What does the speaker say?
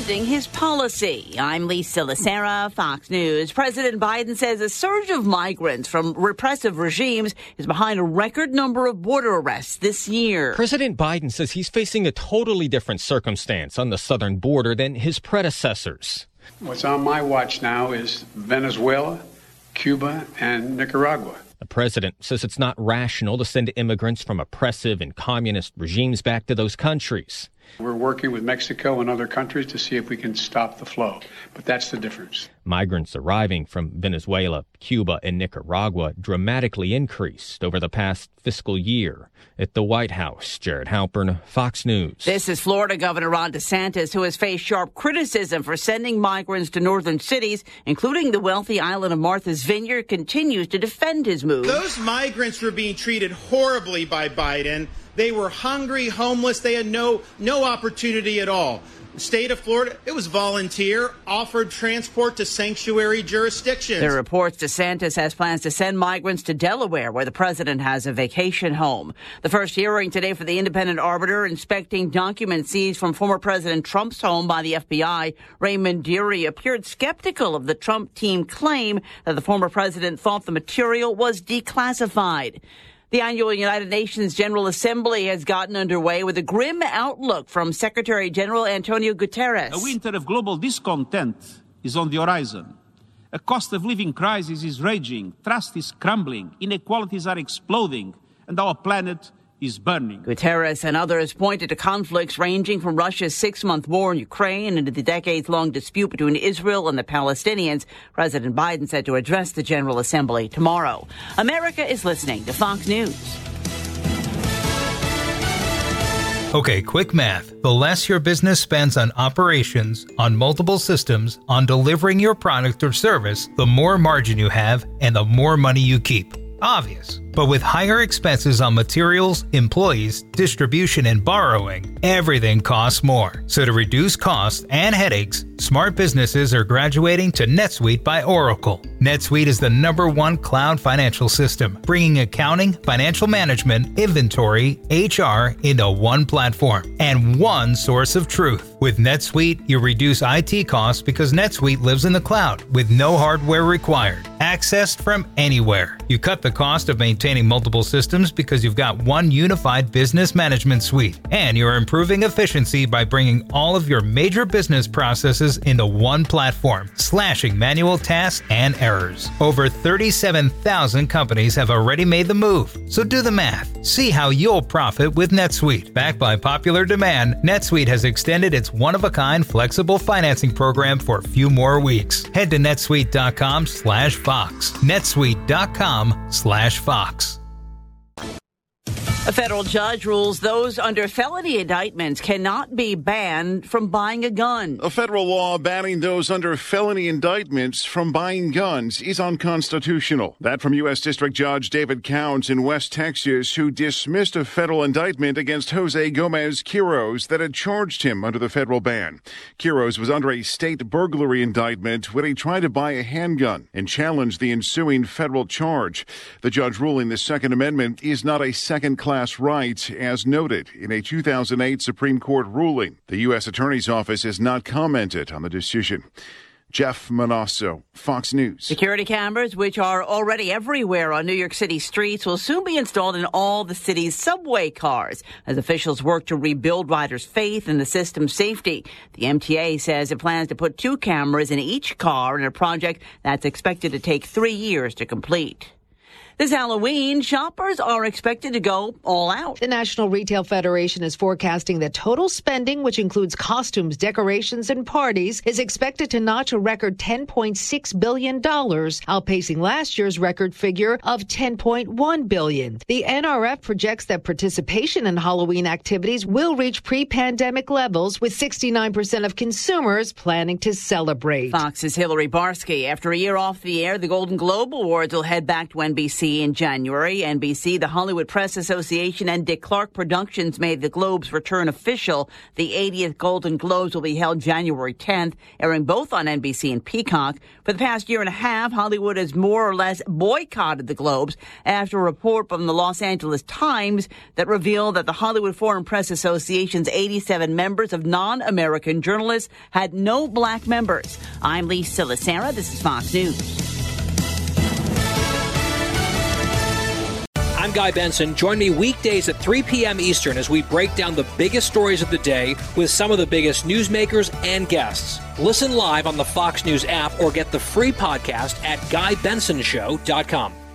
adjusting his policy. I'm Lisa Lacera, Fox News. President Biden says a surge of migrants from repressive regimes is behind a record number of border arrests this year. President Biden says he's facing a totally different circumstance on the southern border than his predecessors. What's on my watch now is Venezuela, Cuba, and Nicaragua. The president says it's not rational to send immigrants from oppressive and communist regimes back to those countries. We're working with Mexico and other countries to see if we can stop the flow. But that's the difference. Migrants arriving from Venezuela, Cuba, and Nicaragua dramatically increased over the past fiscal year. At the White House, Jared Halpern, Fox News. This is Florida Governor Ron DeSantis, who has faced sharp criticism for sending migrants to northern cities, including the wealthy island of Martha's Vineyard, continues to defend his move. Those migrants were being treated horribly by Biden. They were hungry, homeless. They had no opportunity at all. The state of Florida, it was volunteer, offered transport to sanctuary jurisdictions. There are reports DeSantis has plans to send migrants to Delaware, where the president has a vacation home. The first hearing today for the independent arbiter inspecting documents seized from former President Trump's home by the FBI, Raymond Dearie, appeared skeptical of the Trump team claim that the former president thought the material was declassified. The annual United Nations General Assembly has gotten underway with a grim outlook from Secretary General Antonio Guterres. A winter of global discontent is on the horizon. A cost of living crisis is raging, trust is crumbling, inequalities are exploding, and our planet is burning. Guterres and others pointed to conflicts ranging from Russia's 6-month war in Ukraine into the decades-long dispute between Israel and the Palestinians. President Biden said to address the General Assembly tomorrow. America is listening to Fox News. Okay, quick math. The less your business spends on operations, on multiple systems, on delivering your product or service, the more margin you have and the more money you keep. Obvious. But with higher expenses on materials, employees, distribution, and borrowing, everything costs more. So to reduce costs and headaches, smart businesses are graduating to NetSuite by Oracle. NetSuite is the #1 cloud financial system, bringing accounting, financial management, inventory, HR into one platform and one source of truth. With NetSuite, you reduce IT costs because NetSuite lives in the cloud with no hardware required, accessed from anywhere. You cut the cost of maintaining multiple systems because you've got one unified business management suite, and you're improving efficiency by bringing all of your major business processes into one platform, slashing manual tasks and errors. Over 37,000 companies have already made the move, so do the math. See how you'll profit with NetSuite. Backed by popular demand, NetSuite has extended its one-of-a-kind flexible financing program for a few more weeks. Head to netsuite.com/Fox. netsuite.com/Fox. A federal judge rules those under felony indictments cannot be banned from buying a gun. A federal law banning those under felony indictments from buying guns is unconstitutional. That from U.S. District Judge David Counts in West Texas, who dismissed a federal indictment against Jose Gomez Quiroz that had charged him under the federal ban. Quiroz was under a state burglary indictment when he tried to buy a handgun and challenged the ensuing federal charge. The judge ruling the Second Amendment is not a second-class right, as noted in a 2008 Supreme Court ruling. The U.S. Attorney's Office has not commented on the decision. Jeff Manasso, Fox News. Security cameras, which are already everywhere on New York City streets, will soon be installed in all the city's subway cars as officials work to rebuild riders' faith in the system's safety. The MTA says it plans to put 2 cameras in each car in a project that's expected to take 3 years to complete. This Halloween, shoppers are expected to go all out. The National Retail Federation is forecasting that total spending, which includes costumes, decorations, and parties, is expected to notch a record $10.6 billion, outpacing last year's record figure of $10.1 billion. The NRF projects that participation in Halloween activities will reach pre-pandemic levels, with 69% of consumers planning to celebrate. Fox's Hillary Barsky. After a year off the air, the Golden Globe Awards will head back to NBC NBC in January. NBC, the Hollywood Press Association, and Dick Clark Productions made the Globes return official. The 80th Golden Globes will be held January 10th, airing both on NBC and Peacock. For the past year and a half, Hollywood has more or less boycotted the Globes after a report from the Los Angeles Times that revealed that the Hollywood Foreign Press Association's 87 members of non-American journalists had no black members. I'm Lee Silasera. This is Fox News. I'm Guy Benson. Join me weekdays at 3 p.m. Eastern as we break down the biggest stories of the day with some of the biggest newsmakers and guests. Listen live on the Fox News app or get the free podcast at GuyBensonShow.com.